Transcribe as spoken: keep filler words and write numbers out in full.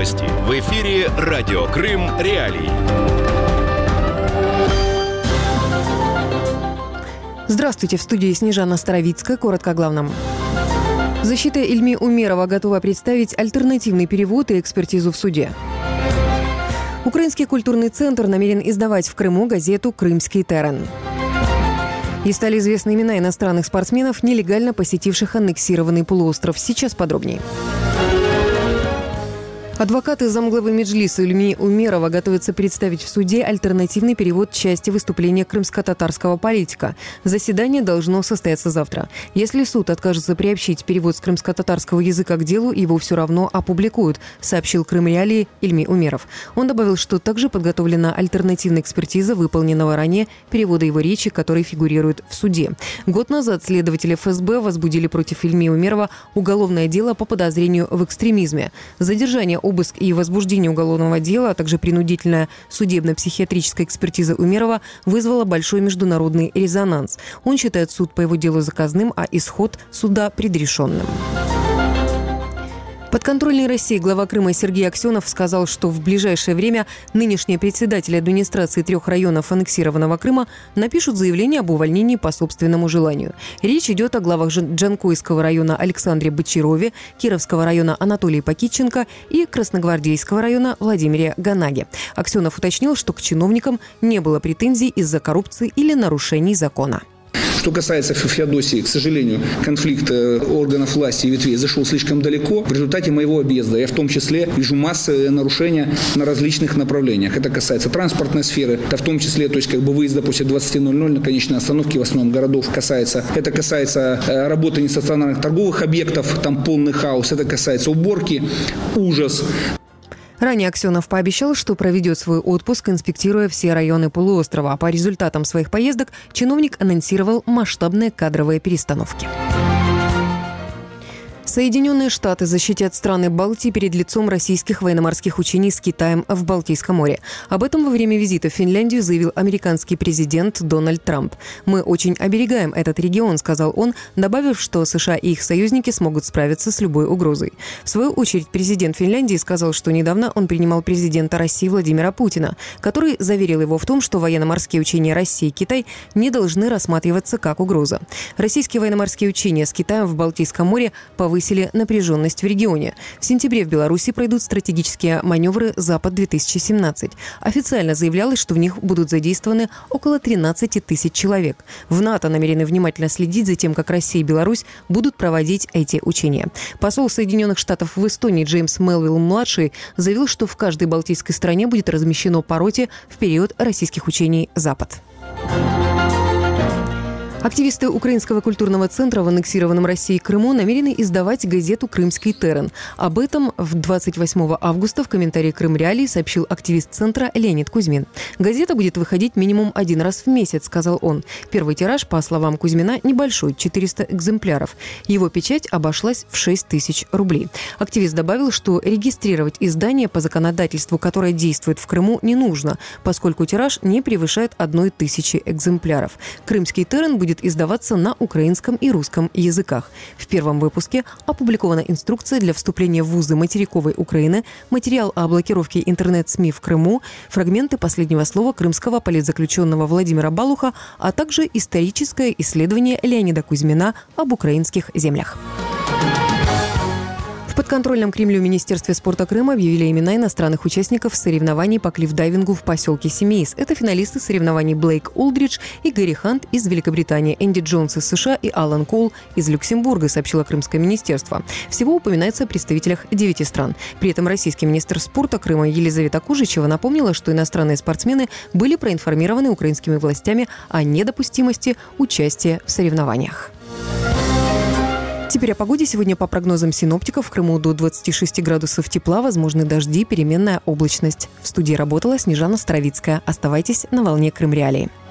Новости. В эфире Радио Крым Реалии. Здравствуйте, в студии Снежана Старовицкая. Коротко о главном. Защита Ильми Умерова готова представить альтернативный перевод и экспертизу в суде. Украинский культурный центр намерен издавать в Крыму газету «Крымский терен». И стали известны имена иностранных спортсменов, нелегально посетивших аннексированный полуостров. Сейчас подробнее. Адвокаты замглавы Меджлиса Ильми Умерова готовятся представить в суде альтернативный перевод части выступления крымско-татарского политика. Заседание должно состояться завтра. Если суд откажется приобщить перевод с крымско-татарского языка к делу, его все равно опубликуют, сообщил Крым Реалии Ильми Умеров. Он добавил, что также подготовлена альтернативная экспертиза выполненного ранее перевода его речи, который фигурирует в суде. Год назад следователи эф эс бэ возбудили против Ильми Умерова уголовное дело по подозрению в экстремизме. Задержание, обыск и возбуждение уголовного дела, а также принудительная судебно-психиатрическая экспертиза Умерова вызвала большой международный резонанс. Он считает суд по его делу заказным, а исход суда предрешенным. Подконтрольный России глава Крыма Сергей Аксенов сказал, что в ближайшее время нынешние председатели администрации трех районов аннексированного Крыма напишут заявление об увольнении по собственному желанию. Речь идет о главах Джанкойского района Александре Бочарове, Кировского района Анатолии Пакитченко и Красногвардейского района Владимире Ганаге. Аксенов уточнил, что к чиновникам не было претензий из-за коррупции или нарушений закона. Что касается Феодосии, к сожалению, конфликт органов власти и ветвей зашел слишком далеко. В результате моего объезда я в том числе вижу массы нарушений на различных направлениях. Это касается транспортной сферы, это в том числе, то есть как бы выезда после двадцати ноль-ноль на конечной остановке в основном городов касается. Это касается работы нестационарных торговых объектов, там полный хаос. Это касается уборки, ужас. Ранее Аксенов пообещал, что проведет свой отпуск, инспектируя все районы полуострова. А по результатам своих поездок чиновник анонсировал масштабные кадровые перестановки. Соединенные Штаты защитят страны Балтии перед лицом российских военно-морских учений с Китаем в Балтийском море. Об этом во время визита в Финляндию заявил американский президент Дональд Трамп. «Мы очень оберегаем этот регион», — сказал он, добавив, что США и их союзники смогут справиться с любой угрозой. В свою очередь президент Финляндии сказал, что недавно он принимал президента России Владимира Путина, который заверил его в том, что военно-морские учения России и Китай не должны рассматриваться как угроза. Российские военно-морские учения с Китаем в Балтийском море повысили напряженность в регионе. В сентябре в Беларуси пройдут стратегические маневры «Запад-две тысячи семнадцать». Официально заявлялось, что в них будут задействованы около тринадцати тысяч человек. В НАТО намерены внимательно следить за тем, как Россия и Беларусь будут проводить эти учения. Посол Соединенных Штатов в Эстонии Джеймс Мелвилл-младший заявил, что в каждой балтийской стране будет размещено по роте в период российских учений «Запад». Активисты Украинского культурного центра в аннексированном Россией Крыму намерены издавать газету «Крымский терен». Об этом в двадцать восьмого августа в комментарии Крым Реалии сообщил активист центра Леонид Кузьмин. «Газета будет выходить минимум один раз в месяц», — сказал он. Первый тираж, по словам Кузьмина, небольшой – четыреста экземпляров. Его печать обошлась в шесть тысяч рублей. Активист добавил, что регистрировать издание по законодательству, которое действует в Крыму, не нужно, поскольку тираж не превышает одной тысячи экземпляров. «Крымский терен» будет издаваться на украинском и русском языках. В первом выпуске опубликована инструкция для вступления в вузы материковой Украины, материал о блокировке интернет-СМИ в Крыму, фрагменты последнего слова крымского политзаключенного Владимира Балуха, а также историческое исследование Леонида Кузьмина об украинских землях. В подконтрольном Кремлю Министерстве спорта Крыма объявили имена иностранных участников соревнований по клиффдайвингу в поселке Семейс. Это финалисты соревнований Блейк Олдридж и Гэри Хант из Великобритании, Энди Джонс из США и Алан Коул из Люксембурга, сообщило Крымское министерство. Всего упоминается о представителях девяти стран. При этом российский министр спорта Крыма Елизавета Кужичева напомнила, что иностранные спортсмены были проинформированы украинскими властями о недопустимости участия в соревнованиях. Теперь о погоде. Сегодня по прогнозам синоптиков в Крыму до двадцати шести градусов тепла, возможны дожди, переменная облачность. В студии работала Снежана Старовицкая. Оставайтесь на волне Крым Реалии.